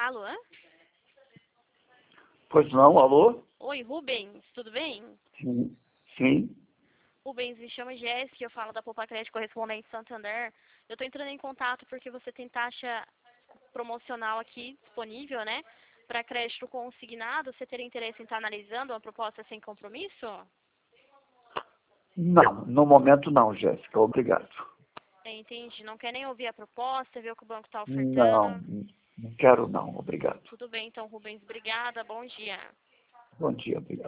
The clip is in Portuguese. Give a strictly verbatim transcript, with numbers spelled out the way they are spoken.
Alô? Pois não, alô? Oi, Rubens, tudo bem? Sim. Sim. Rubens, me chama Jéssica, eu falo da Poupa Crédito Correspondente Santander. Eu estou entrando em contato porque você tem taxa promocional aqui disponível, né? Para crédito consignado, você teria interesse em estar analisando uma proposta sem compromisso? Não, no momento não, Jéssica. Obrigado. Entendi. Não quer nem ouvir a proposta, ver o que o banco está Não, ofertando? não quero não. Obrigado. Tudo bem, então, Rubens. Obrigada. Bom dia. Bom dia, obrigado.